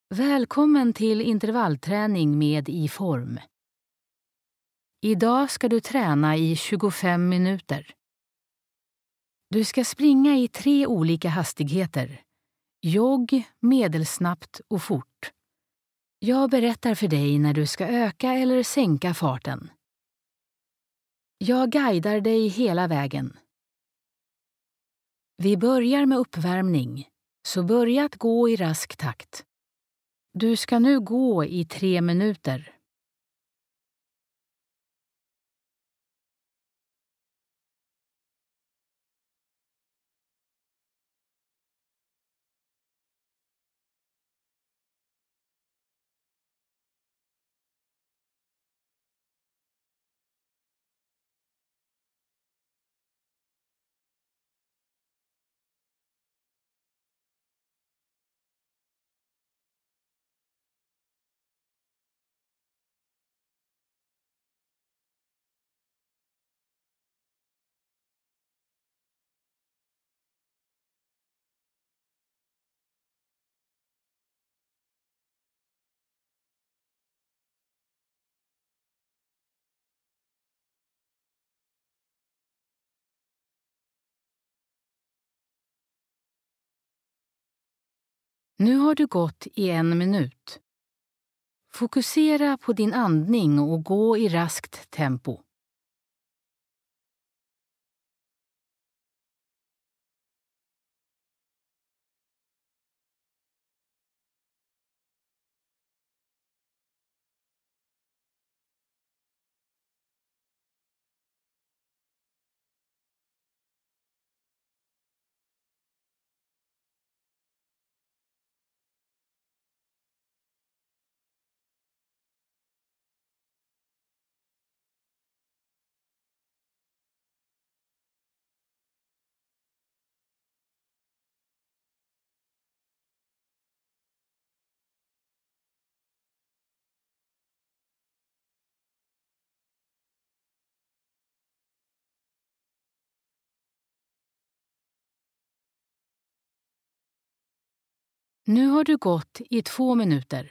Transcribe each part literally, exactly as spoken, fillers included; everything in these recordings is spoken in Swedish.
Välkommen till intervallträning med iForm. Idag ska du träna i tjugofem minuter. Du ska springa i tre olika hastigheter. Jogg, medelsnabbt och fort. Jag berättar för dig när du ska öka eller sänka farten. Jag guidar dig hela vägen. Vi börjar med uppvärmning, så börja att gå i rask takt. Du ska nu gå i tre minuter. Nu har du gått i en minut. Fokusera på din andning och gå i raskt tempo. Nu har du gått i två minuter.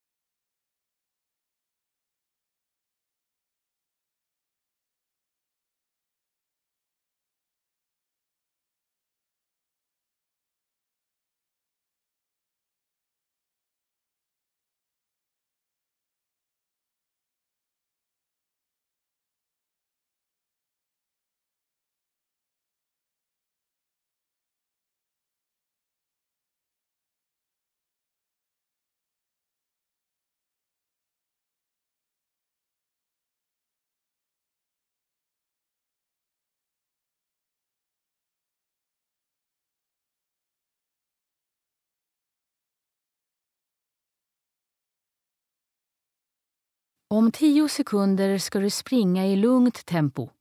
Om tio sekunder ska du springa i lugnt tempo.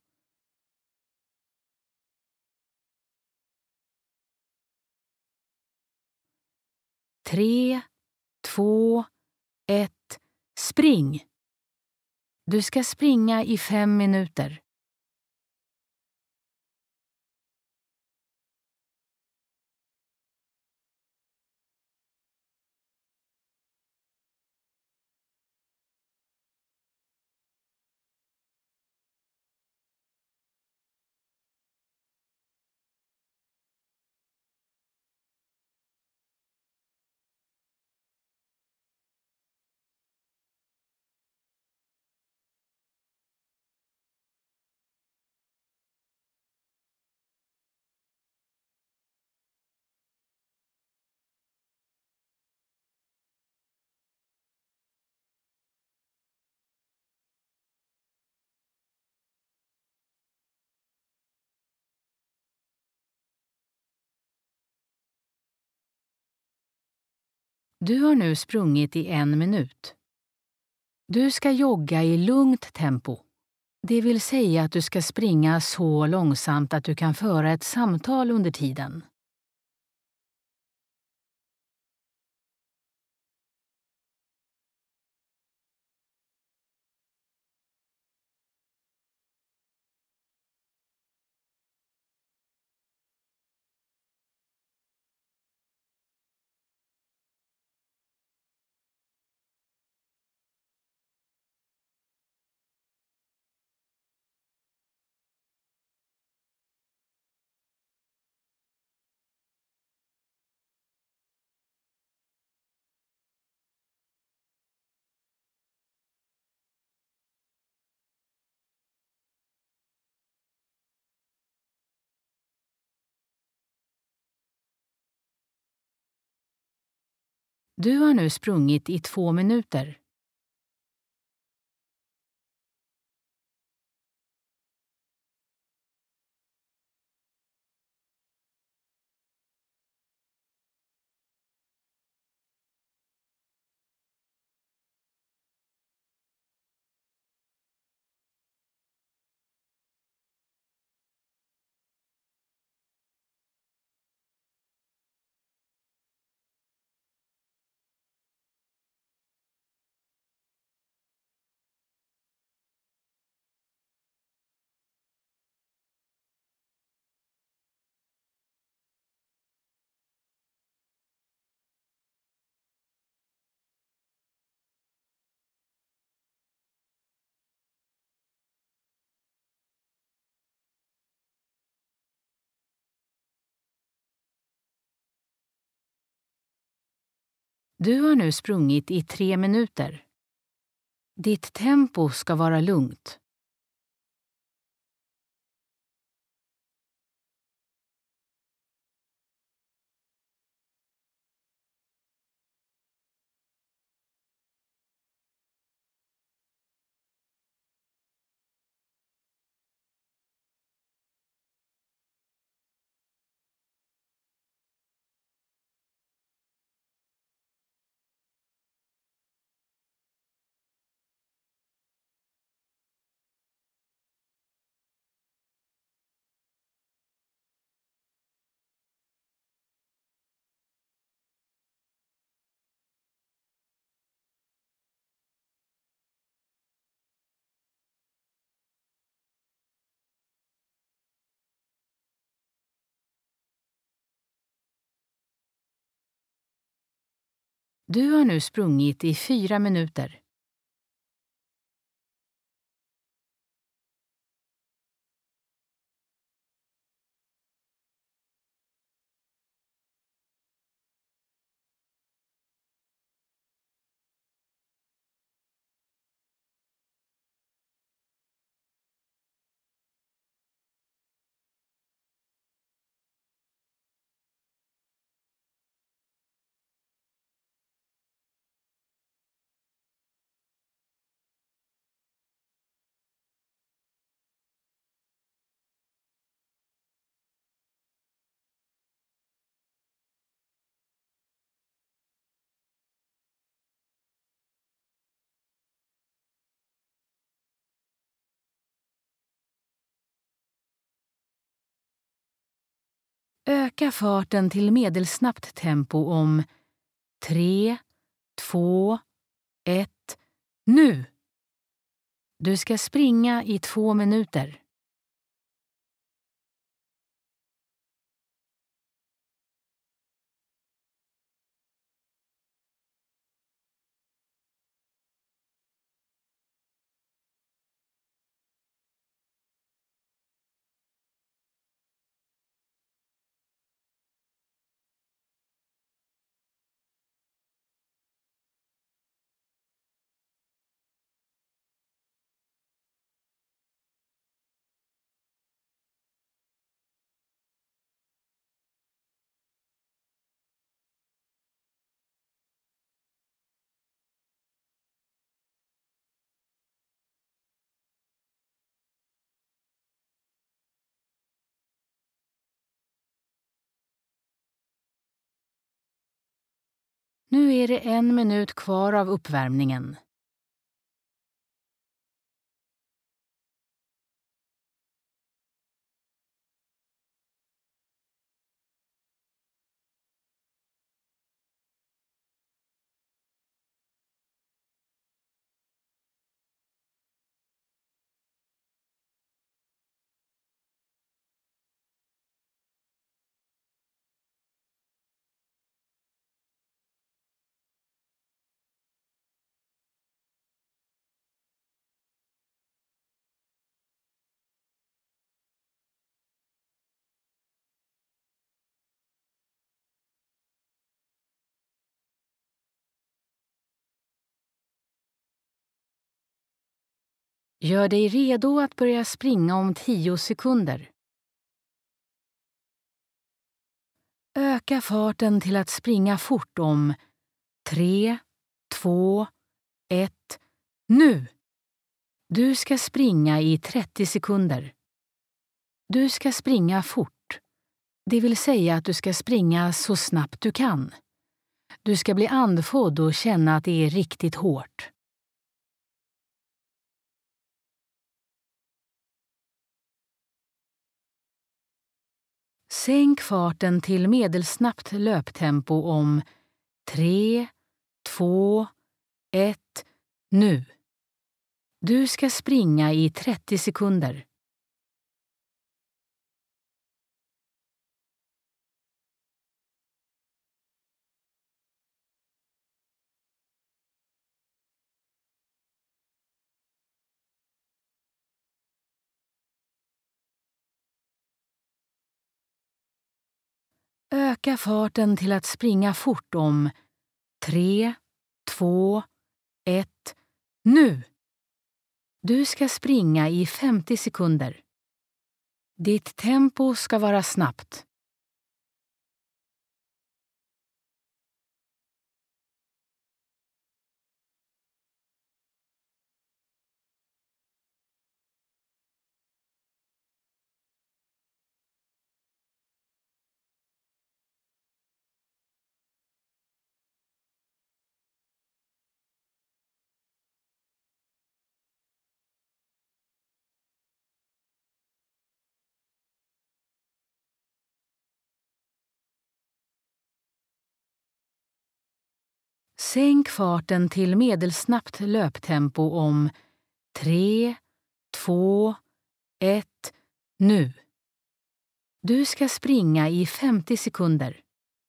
Tre, två, ett, spring! Du ska springa i fem minuter. Du har nu sprungit i en minut. Du ska jogga i lugnt tempo. Det vill säga att du ska springa så långsamt att du kan föra ett samtal under tiden. Du har nu sprungit i två minuter. Du har nu sprungit i tre minuter. Ditt tempo ska vara lugnt. Du har nu sprungit i fyra minuter. Öka farten till medelsnabbt tempo om tre, två, ett, nu! Du ska springa i två minuter. Nu är det en minut kvar av uppvärmningen. Gör dig redo att börja springa om tio sekunder. Öka farten till att springa fort om Tre, två, ett, nu! Du ska springa i trettio sekunder. Du ska springa fort. Det vill säga att du ska springa så snabbt du kan. Du ska bli andfådd och känna att det är riktigt hårt. Sänk farten till medelsnabbt löptempo om tre, två, ett, nu! Du ska springa i trettio sekunder. Öka farten till att springa fort om tre, två, ett, nu! Du ska springa i femtio sekunder. Ditt tempo ska vara snabbt. Sänk farten till medelsnabbt löptempo om tre, två, ett, nu! Du ska springa i femtio sekunder.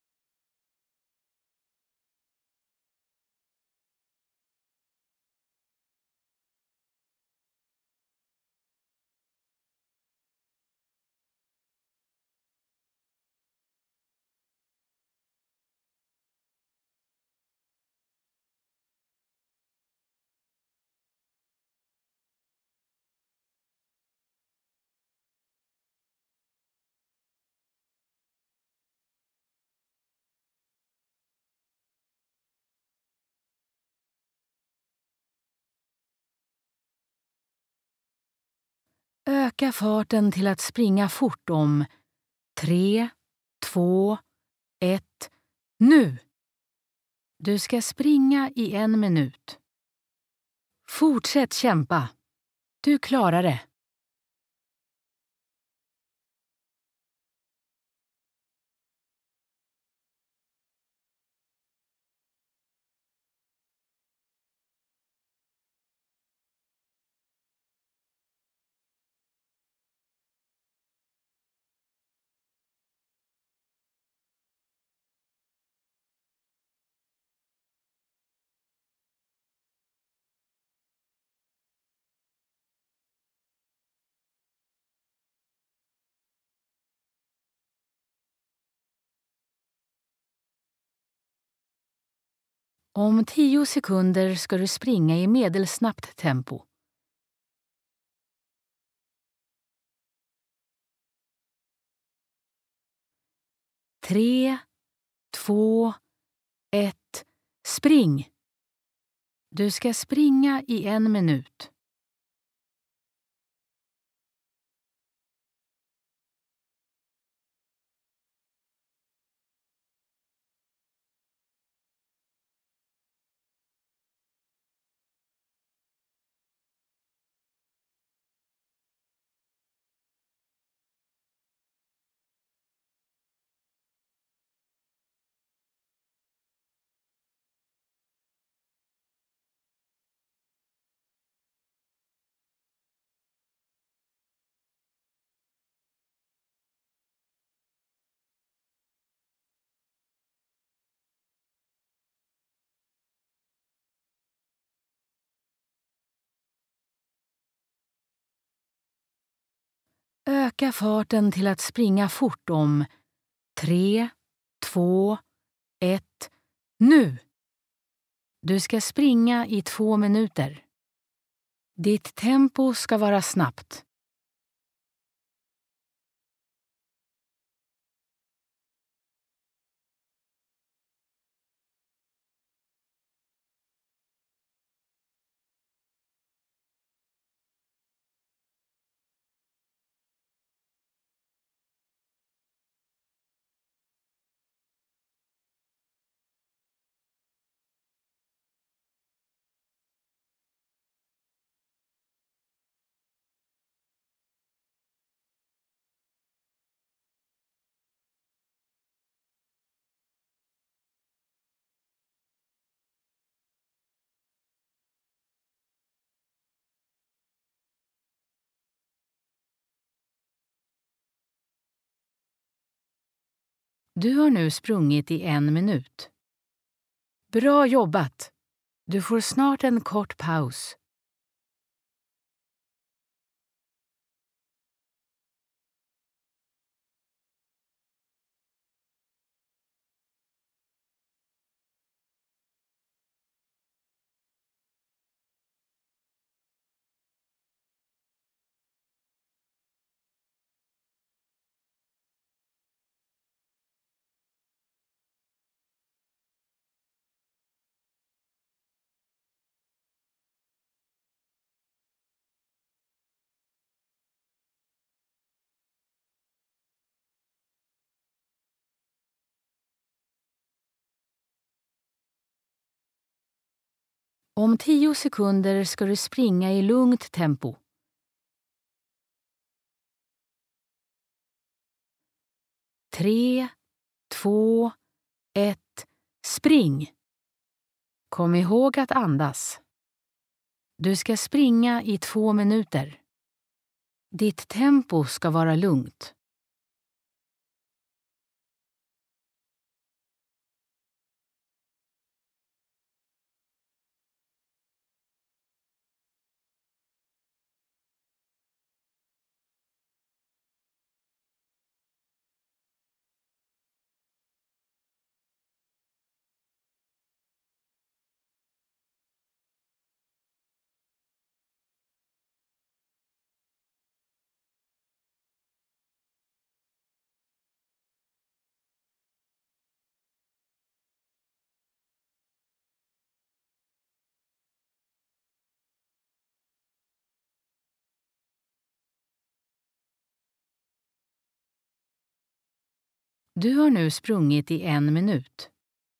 Öka farten till att springa fort om tre, två, ett, nu! Du ska springa i en minut. Fortsätt kämpa. Du klarar det. Om tio sekunder ska du springa i medelsnabbt tempo. Tre, två, ett, spring! Du ska springa i en minut. Öka farten till att springa fort om tre, två, ett, nu! Du ska springa i två minuter. Ditt tempo ska vara snabbt. Du har nu sprungit i en minut. Bra jobbat! Du får snart en kort paus. Om tio sekunder ska du springa i lugnt tempo. Tre, två, ett, spring! Kom ihåg att andas. Du ska springa i två minuter. Ditt tempo ska vara lugnt. Du har nu sprungit i en minut.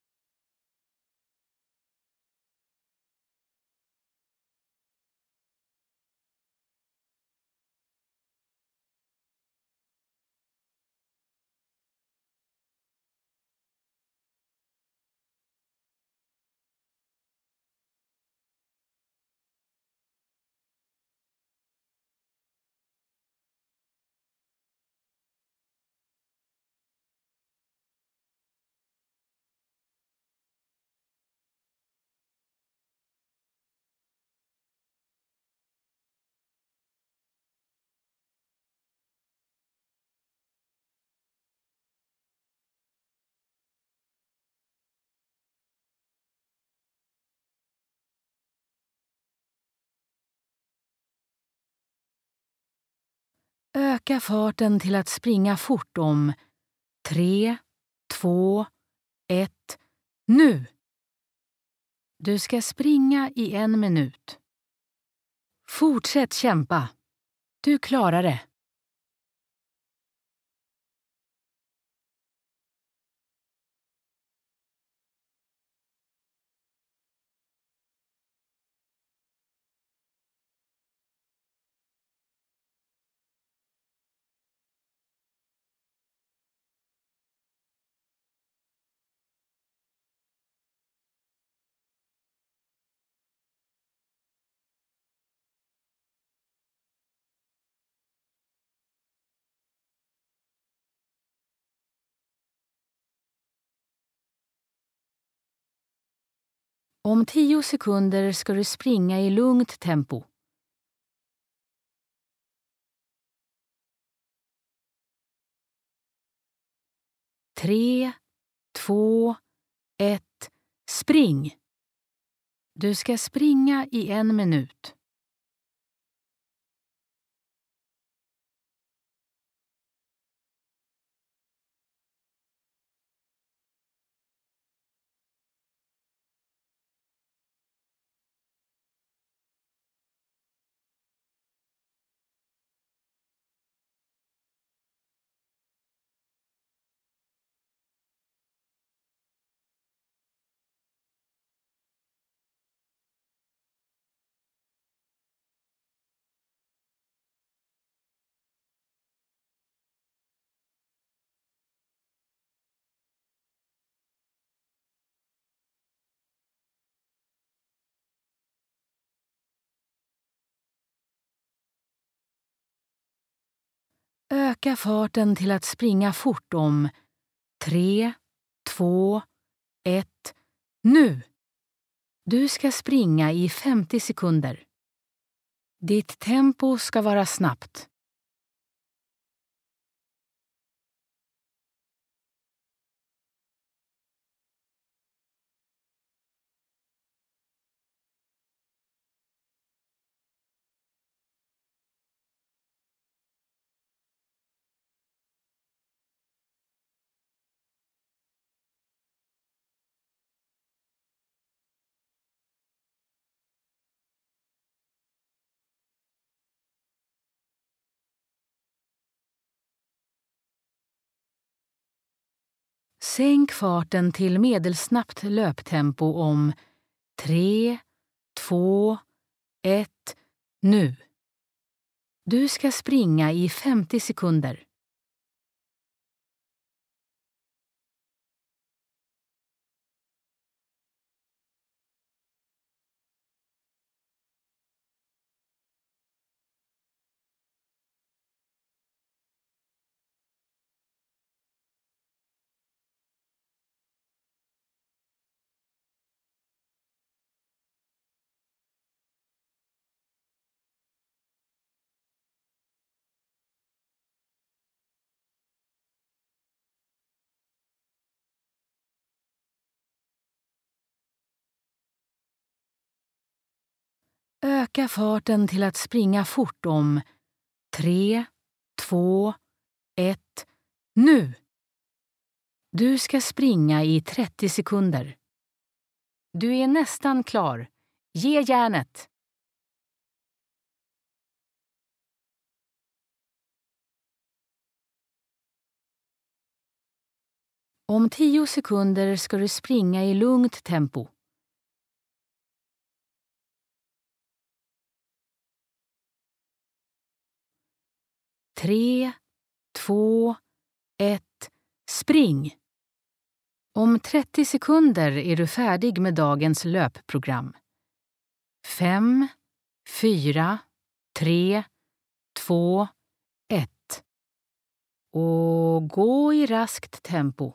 Öka farten till att springa fort om tre, två, ett, nu! Du ska springa i en minut. Fortsätt kämpa. Du klarar det. Om tio sekunder ska du springa i lugnt tempo. Tre, två, ett, spring! Du ska springa i en minut. Öka farten till att springa fort om Tre, två, ett, nu! Du ska springa i femtio sekunder. Ditt tempo ska vara snabbt. Sänk farten till medelsnabbt löptempo om tre, två, ett, nu. Du ska springa i femtio sekunder. Öka farten till att springa fort om tre, två, ett, nu! Du ska springa i trettio sekunder. Du är nästan klar. Ge järnet! Om tio sekunder ska du springa i lugnt tempo. Tre, två, ett, spring! Om trettio sekunder är du färdig med dagens löpprogram. Fem, fyra, tre, två, ett. Och gå i raskt tempo.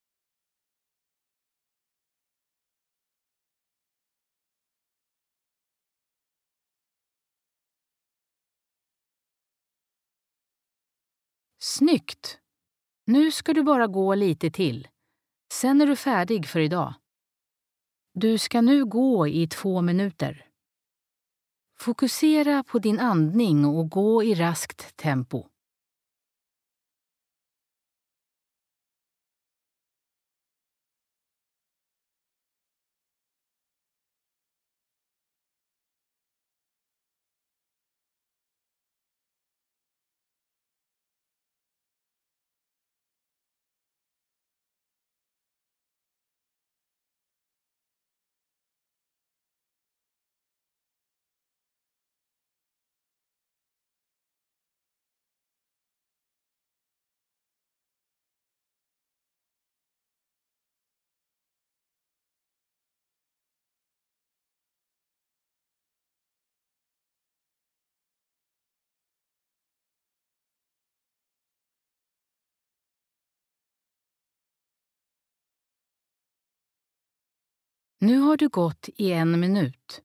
Snyggt! Nu ska du bara gå lite till. Sen är du färdig för idag. Du ska nu gå i två minuter. Fokusera på din andning och gå i raskt tempo. Nu har du gått i en minut.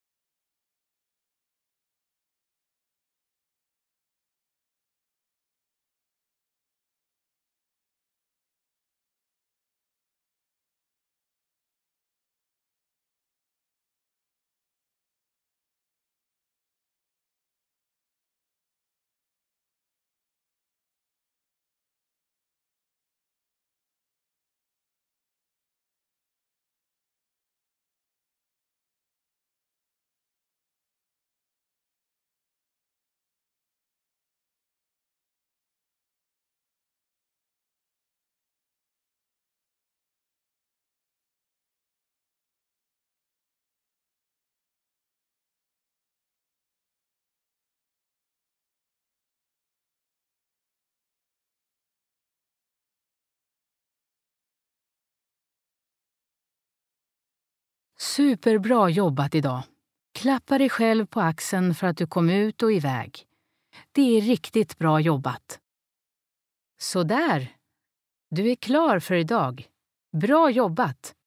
Superbra jobbat idag. Klappa dig själv på axeln för att du kom ut och iväg. Det är riktigt bra jobbat. Så där. Du är klar för idag. Bra jobbat!